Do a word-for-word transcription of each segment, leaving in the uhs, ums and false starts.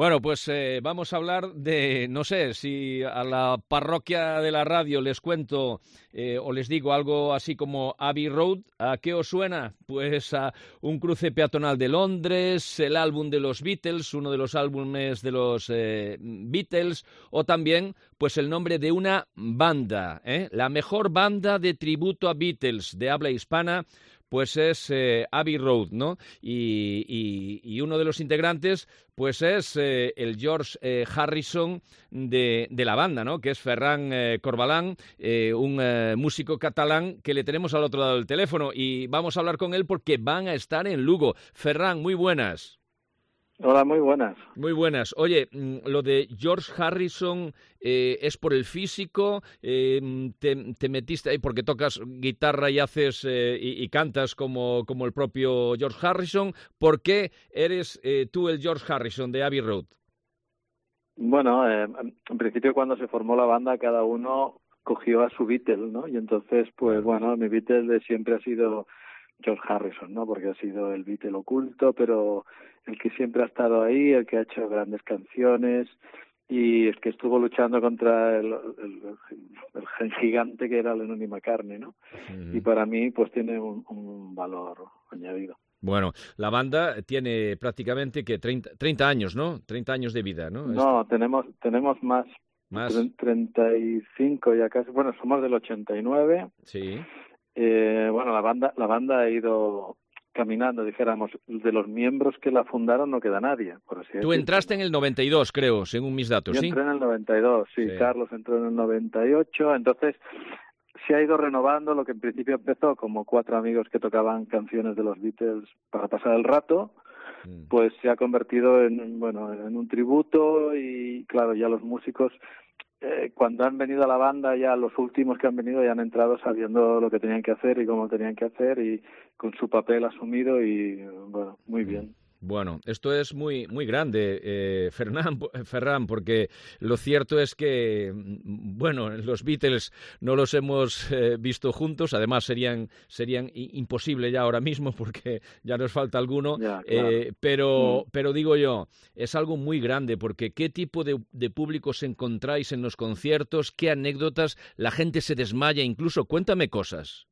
Bueno, pues eh, vamos a hablar de, no sé, si a la parroquia de la radio les cuento eh, o les digo algo así como Abbey Road, ¿a qué os suena? Pues a un cruce peatonal de Londres, el álbum de los Beatles, uno de los álbumes de los eh, Beatles, o también pues el nombre de una banda, ¿eh? La mejor banda de tributo a Beatles de habla hispana, pues es eh, Abbey Road, ¿no? Y, y, y uno de los integrantes, pues es eh, el George eh, Harrison de, de la banda, ¿no? Que es Ferran eh, Corbalán, eh, un eh, músico catalán que le tenemos al otro lado del teléfono y vamos a hablar con él porque van a estar en Lugo. Ferran, muy buenas. Hola, muy buenas. Muy buenas. Oye, lo de George Harrison eh, es por el físico, eh, te, te metiste ahí porque tocas guitarra y haces eh, y, y cantas como, como el propio George Harrison. ¿Por qué eres eh, tú el George Harrison de Abbey Road? Bueno, eh, en principio cuando se formó la banda cada uno cogió a su Beatle, ¿no? Y entonces, pues bueno, mi Beatle de siempre ha sido George Harrison, ¿no? Porque ha sido el Beatle oculto, pero el que siempre ha estado ahí, el que ha hecho grandes canciones y el que estuvo luchando contra el, el, el gen gigante que era Lennon y McCartney, ¿no? Uh-huh. Y para mí, pues tiene un, un valor añadido. Bueno, la banda tiene prácticamente que treinta, treinta años, ¿no? treinta años de vida, ¿no? No, Esto. tenemos tenemos más. Más. treinta y cinco ya casi. Bueno, somos del ochenta y nueve. Sí. Eh, bueno, la banda la banda ha ido caminando, dijéramos, de los miembros que la fundaron no queda nadie, por así decirlo. Tú entraste en el noventa y dos, creo, según mis datos, Yo ¿sí? entré en el noventa y dos, sí, sí. Carlos entró en el noventa y ocho, entonces se ha ido renovando lo que en principio empezó como cuatro amigos que tocaban canciones de los Beatles para pasar el rato, mm. pues se ha convertido en, bueno, en un tributo y claro, ya los músicos Eh, cuando han venido a la banda, ya los últimos que han venido ya han entrado sabiendo lo que tenían que hacer y cómo tenían que hacer y con su papel asumido y bueno, muy bien. Bueno, esto es muy muy grande, eh, Fernan, Ferran, porque lo cierto es que, bueno, los Beatles no los hemos eh, visto juntos, además serían serían imposible ya ahora mismo porque ya nos falta alguno, ya, claro. eh, pero, mm. pero digo yo, es algo muy grande porque ¿qué tipo de, de públicos encontráis en los conciertos? ¿Qué anécdotas? La gente se desmaya, incluso cuéntame cosas.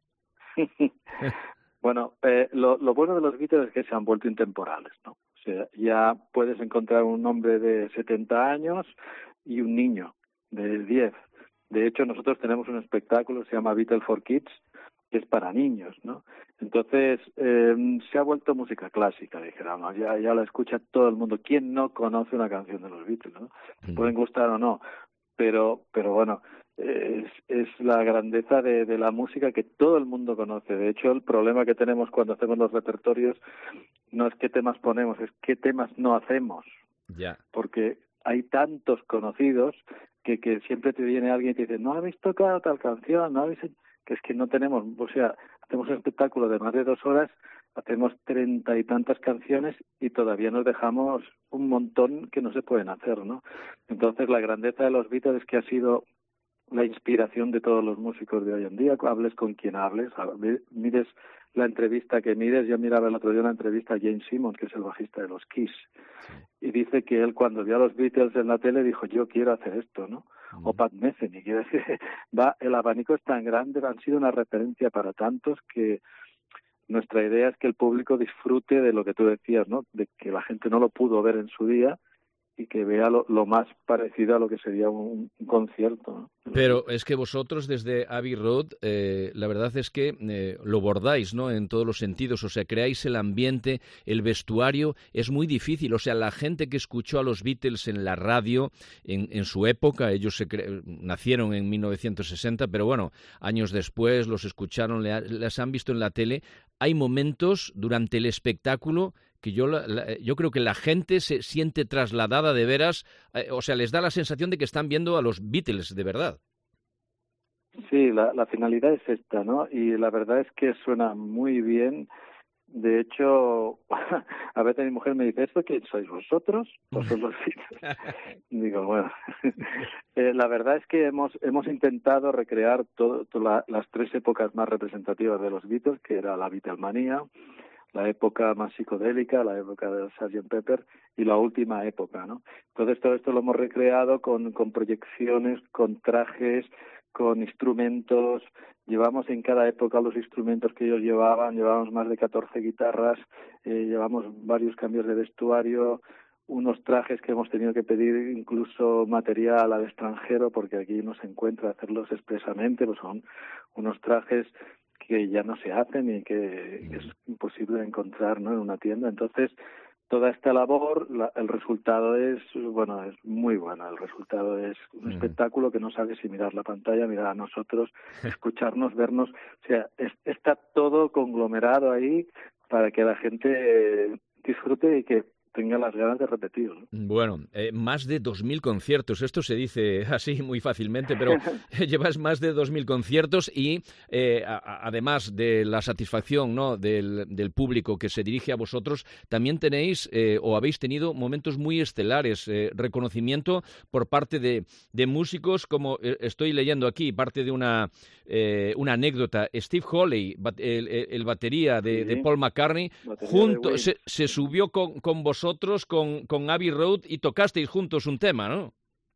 Bueno, eh, lo, lo bueno de los Beatles es que se han vuelto intemporales, ¿no? O sea, ya puedes encontrar un hombre de setenta años y un niño de diez. De hecho, nosotros tenemos un espectáculo, se llama Beatles for Kids, que es para niños, ¿no? Entonces, eh, se ha vuelto música clásica, dijéramos, ya, ya la escucha todo el mundo. ¿Quién no conoce una canción de los Beatles, no? Mm. Pueden gustar o no, pero, pero bueno, es, es la grandeza de, de la música que todo el mundo conoce. De hecho, el problema que tenemos cuando hacemos los repertorios no es qué temas ponemos, es qué temas no hacemos. Ya. Porque hay tantos conocidos que, que siempre te viene alguien y te dice, no habéis tocado tal canción, no habéis... que es que no tenemos, o sea, hacemos un espectáculo de más de dos horas, hacemos treinta y tantas canciones y todavía nos dejamos un montón que no se pueden hacer, ¿no? Entonces, la grandeza de los Beatles es que ha sido la inspiración de todos los músicos de hoy en día, hables con quien hables, mires la entrevista que mires. Yo miraba el otro día una entrevista a Gene Simmons, que es el bajista de los Kiss, sí. Y dice que él cuando vio a los Beatles en la tele dijo, yo quiero hacer esto, ¿no? Mm. O Pat Metheny, quiere decir, va, el abanico es tan grande, han sido una referencia para tantos que nuestra idea es que el público disfrute de lo que tú decías, ¿no? De que la gente no lo pudo ver en su día y que vea lo, lo más parecido a lo que sería un, un concierto, ¿no? Pero es que vosotros desde Abbey Road, eh, la verdad es que eh, lo bordáis, ¿no? En todos los sentidos, o sea, creáis el ambiente, el vestuario, es muy difícil, o sea, la gente que escuchó a los Beatles en la radio, en, en su época, ellos se cre- nacieron en mil novecientos sesenta, pero bueno, años después los escucharon, le, les han visto en la tele, hay momentos durante el espectáculo que yo, la, la, yo creo que la gente se siente trasladada de veras, eh, o sea, les da la sensación de que están viendo a los Beatles de verdad. Sí, la, la finalidad es esta, ¿no? Y la verdad es que suena muy bien. De hecho, a veces mi mujer me dice, ¿esto quién sois vosotros? ¿O son los Beatles? Digo, bueno, eh, la verdad es que hemos hemos intentado recrear todo, toda la, las tres épocas más representativas de los Beatles, que era la Beatlemanía, la época más psicodélica, la época del sergeant Pepper y la última época, ¿no? Entonces todo esto lo hemos recreado con, con proyecciones, con trajes, con instrumentos. Llevamos en cada época los instrumentos que ellos llevaban, llevamos más de catorce guitarras, eh, llevamos varios cambios de vestuario, unos trajes que hemos tenido que pedir incluso material al extranjero porque aquí no se encuentra hacerlos expresamente, pues son unos trajes que ya no se hacen y que, que es imposible encontrar, ¿no?, en una tienda. Entonces, toda esta labor, la, el resultado es, bueno, es muy bueno. El resultado es un espectáculo que no sabes si mirar la pantalla, mirar a nosotros, escucharnos, vernos. O sea, es, está todo conglomerado ahí para que la gente disfrute y que tenga las ganas de repetir, ¿no? Bueno, eh, más de dos mil conciertos, esto se dice así muy fácilmente, pero llevas más de dos mil conciertos y eh, a, además de la satisfacción, ¿no?, del, del público que se dirige a vosotros, también tenéis eh, o habéis tenido momentos muy estelares, eh, reconocimiento por parte de, de músicos, como eh, estoy leyendo aquí, parte de una, eh, una anécdota. Steve Holley, el, el batería de, sí, de Paul McCartney, junto, de se, se subió con, con vosotros vosotros con, con Abbey Road y tocasteis juntos un tema, ¿no?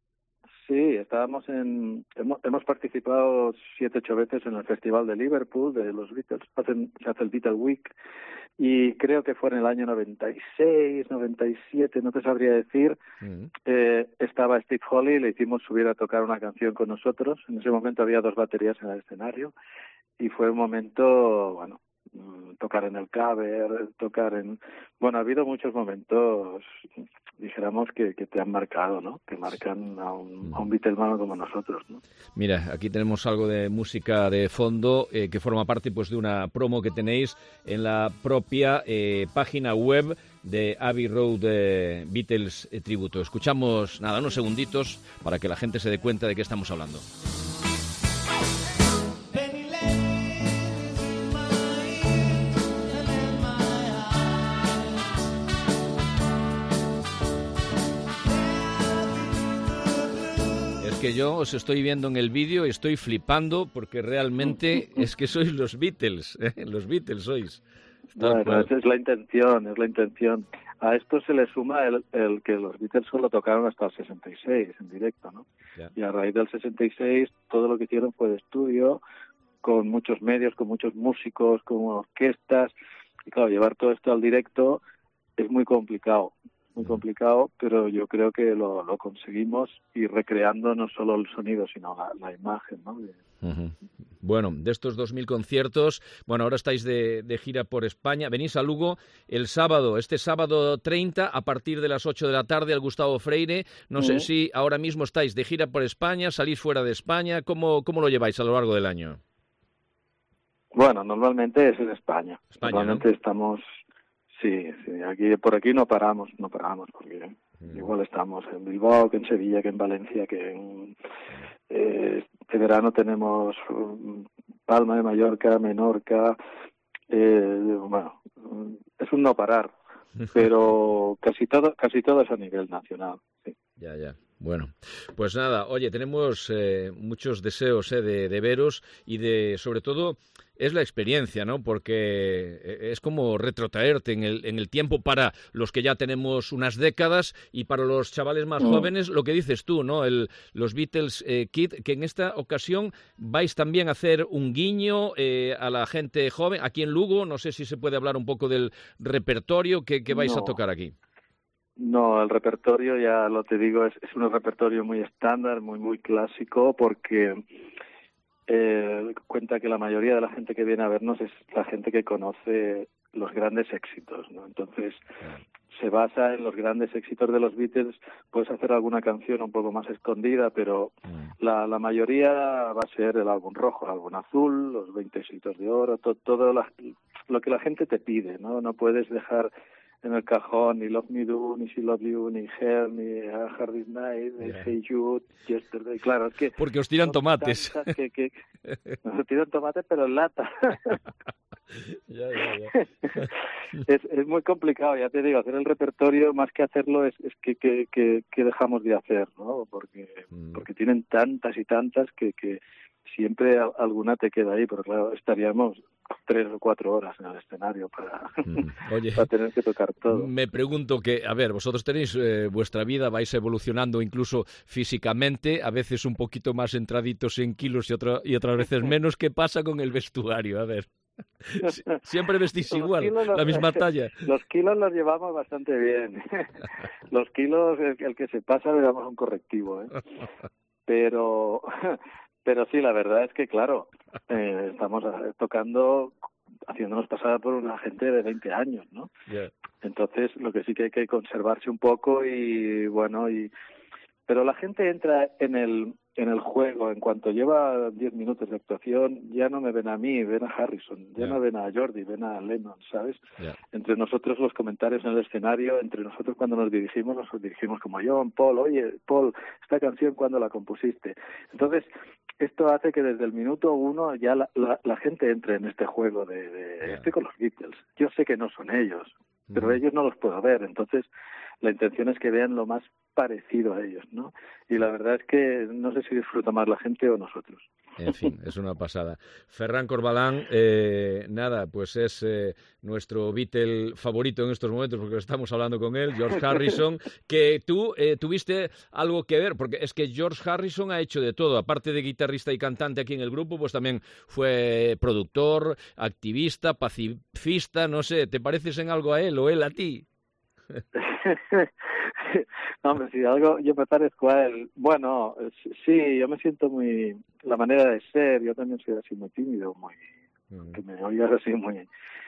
Sí, estábamos en... Hemos, hemos participado siete, ocho veces en el Festival de Liverpool de los Beatles. Hacen, se hace el Beatle Week y creo que fue en el año noventa y seis, noventa y siete, no te sabría decir. Uh-huh. Eh, estaba Steve Holley, le hicimos subir a tocar una canción con nosotros. En ese momento había dos baterías en el escenario y fue un momento, bueno, tocar en el cover, tocar en... Bueno, ha habido muchos momentos, dijéramos, que, que te han marcado, ¿no? Que marcan a un, a un Beatlesman como nosotros, ¿no? Mira, aquí tenemos algo de música de fondo eh, que forma parte, pues, de una promo que tenéis en la propia eh, página web de Abbey Road eh, Beatles eh, Tributo. Escuchamos, nada, unos segunditos para que la gente se dé cuenta de qué estamos hablando. Que yo os estoy viendo en el vídeo y estoy flipando porque realmente es que sois los Beatles, ¿eh? Los Beatles sois. Bueno, esa es la intención, es la intención. A esto se le suma el, el que los Beatles solo tocaron hasta el sesenta y seis en directo, ¿no? Ya. Y a raíz del sesenta y seis todo lo que hicieron fue de estudio, con muchos medios, con muchos músicos, con orquestas. Y claro, llevar todo esto al directo es muy complicado. muy complicado, pero yo creo que lo, lo conseguimos y recreando no solo el sonido, sino la, la imagen, ¿no? De... Uh-huh. Bueno, de estos dos mil conciertos, bueno, ahora estáis de, de gira por España, venís a Lugo el sábado, este sábado treinta, a partir de las ocho de la tarde al Gustavo Freire. No uh-huh. sé si ahora mismo estáis de gira por España, salís fuera de España, ¿cómo, cómo lo lleváis a lo largo del año? Bueno, normalmente es en España, España normalmente ¿no? estamos... Sí, sí, aquí por aquí no paramos, no paramos, porque mm. igual estamos en Bilbao, que en Sevilla, que en Valencia, que en... Eh, este verano tenemos Palma de Mallorca, Menorca, eh, bueno, es un no parar, pero casi todo, casi todo es a nivel nacional, sí. Ya, ya. Bueno, pues nada, oye, tenemos eh, muchos deseos eh, de, de veros y de, sobre todo, es la experiencia, ¿no? Porque es como retrotraerte en el, en el tiempo para los que ya tenemos unas décadas y para los chavales más mm. jóvenes, lo que dices tú, ¿no? El, los Beatles eh, Kid, que en esta ocasión vais también a hacer un guiño eh, a la gente joven. Aquí en Lugo, no sé si se puede hablar un poco del repertorio que, que vais no. a tocar aquí. No, el repertorio, ya lo te digo, es, es un repertorio muy estándar, muy muy clásico, porque eh, cuenta que la mayoría de la gente que viene a vernos es la gente que conoce los grandes éxitos, ¿no? Entonces, se basa en los grandes éxitos de los Beatles. Puedes hacer alguna canción un poco más escondida, pero la, la mayoría va a ser el álbum rojo, el álbum azul, los veinte éxitos de oro, to, todo la, lo que la gente te pide, ¿no? No puedes dejar en el cajón ni Love Me Do, ni She Love You, ni Her, ni A Hard Day's Night, ni yeah. Hey Jude, Yesterday. Claro, es que... Porque os tiran tomates. Que, que, nos tiran tomates, pero en lata. ya, ya, ya. es, es muy complicado, ya te digo, hacer el repertorio, más que hacerlo, es, es que, que, que, que dejamos de hacer, ¿no? Porque, mm. porque tienen tantas y tantas que... que siempre alguna te queda ahí, pero claro, estaríamos tres o cuatro horas en el escenario para, mm, oye, para tener que tocar todo. Me pregunto que, a ver, vosotros tenéis eh, vuestra vida, vais evolucionando incluso físicamente, a veces un poquito más entraditos en kilos y, otro, y otras veces menos. ¿Qué pasa con el vestuario? A ver. Siempre vestís igual, los, la misma talla. Los kilos los llevamos bastante bien. Los kilos, el, el que se pasa le damos un correctivo, ¿eh? Pero... Pero sí, la verdad es que, claro, eh, estamos tocando, haciéndonos pasar por una gente de veinte años, ¿no? Yeah. Entonces, lo que sí que hay que conservarse un poco y, bueno, y... Pero la gente entra en el en el juego. En cuanto lleva diez minutos de actuación, ya no me ven a mí, ven a Harrison, ya yeah. no ven a Jordi, ven a Lennon, ¿sabes? Yeah. Entre nosotros los comentarios en el escenario, entre nosotros cuando nos dirigimos, nos dirigimos como John, Paul, oye, Paul, esta canción, ¿cuándo la compusiste? Entonces, esto hace que desde el minuto uno ya la, la, la gente entre en este juego de, de yeah. estoy con los Beatles. Yo sé que no son ellos, mm. pero ellos no los puedo ver, entonces la intención es que vean lo más parecido a ellos, ¿no? Y la verdad es que no sé si disfruta más la gente o nosotros. En fin, es una pasada. Ferran Corbalán, eh, nada, pues es eh, nuestro Beatle favorito en estos momentos porque estamos hablando con él, George Harrison, que tú eh, tuviste algo que ver, porque es que George Harrison ha hecho de todo, aparte de guitarrista y cantante aquí en el grupo, pues también fue productor, activista, pacifista, no sé, ¿te pareces en algo a él o él a ti? No, hombre, si algo yo me parezco a él. Bueno, sí, yo me siento muy... La manera de ser, yo también soy así muy tímido, muy... Mm. Que me oigas así muy...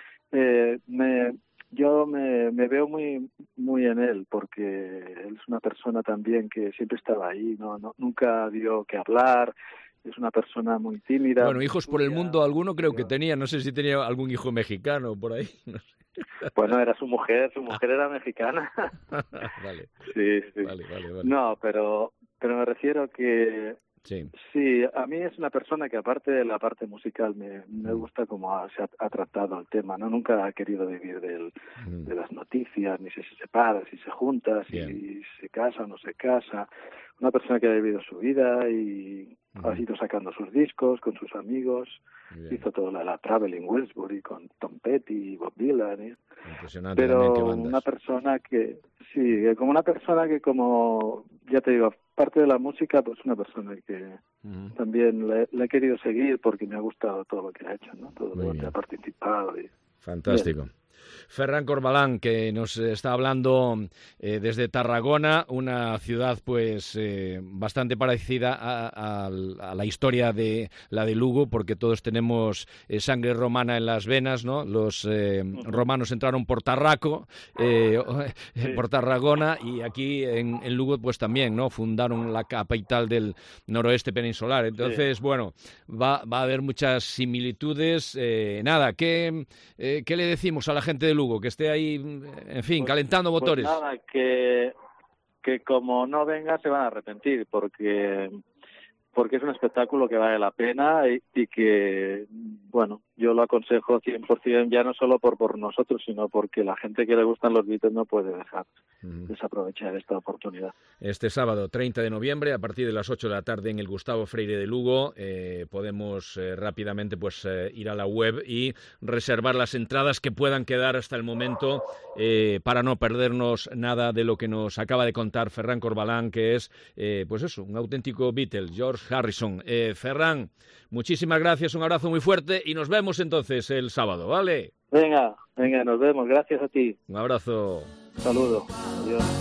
Eh, me, yo me, me veo muy muy en él, porque él es una persona también que siempre estaba ahí, no, no nunca dio que hablar, es una persona muy tímida. Bueno, hijos por el mundo alguno creo que tenía, no sé si tenía algún hijo mexicano por ahí, no sé. Bueno, era su mujer, su mujer era mexicana. Vale. Sí, sí. Vale, vale, vale. No, pero, pero me refiero que sí. sí, a mí es una persona que aparte de la parte musical me, me gusta cómo ha, se ha, ha tratado el tema, ¿no? Nunca ha querido vivir del, mm. de las noticias, ni si se separa, si se junta, si Bien. se casa o no se casa. Una persona que ha vivido su vida y mm. ha ido sacando sus discos con sus amigos. Bien. Hizo toda la, la Traveling Wilbury con Tom Petty y Bob Dylan. ¿eh? Impresionante. Pero una persona que, sí, como una persona que como, ya te digo, parte de la música, pues una persona que uh-huh. también le, le he querido seguir porque me ha gustado todo lo que ha hecho, ¿no? Todo Muy lo bien. que ha participado. Y... Fantástico. Bien. Ferran Corbalán, que nos está hablando eh, desde Tarragona, una ciudad pues eh, bastante parecida a, a, a la historia de la de Lugo, porque todos tenemos eh, sangre romana en las venas, ¿no? Los eh, romanos entraron por Tarraco, eh, sí. por Tarragona, y aquí en, en Lugo pues también, ¿no? Fundaron la capital del noroeste peninsular. Entonces, sí. bueno, va, va a haber muchas similitudes. Eh, nada, ¿qué, eh, ¿qué le decimos a la gente de Lugo, que esté ahí, en fin, pues, calentando motores? Pues nada, que, que como no venga se van a arrepentir, porque porque es un espectáculo que vale la pena y, y que, bueno, yo lo aconsejo cien por ciento, ya no solo por, por nosotros, sino porque la gente que le gustan los Beatles no puede dejar mm. desaprovechar esta oportunidad. Este sábado, treinta de noviembre, a partir de las ocho de la tarde en el Gustavo Freire de Lugo, eh, podemos eh, rápidamente pues eh, ir a la web y reservar las entradas que puedan quedar hasta el momento eh, para no perdernos nada de lo que nos acaba de contar Ferran Corbalán, que es, eh, pues eso, un auténtico Beatle, George Harrison. Eh, Ferran, muchísimas gracias, un abrazo muy fuerte y nos vemos entonces el sábado, ¿vale? Venga, venga, nos vemos, gracias a ti. Un abrazo. Saludos. Adiós.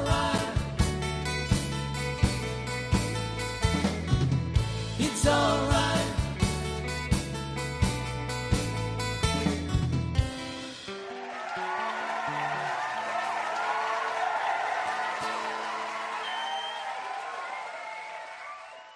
It's all right.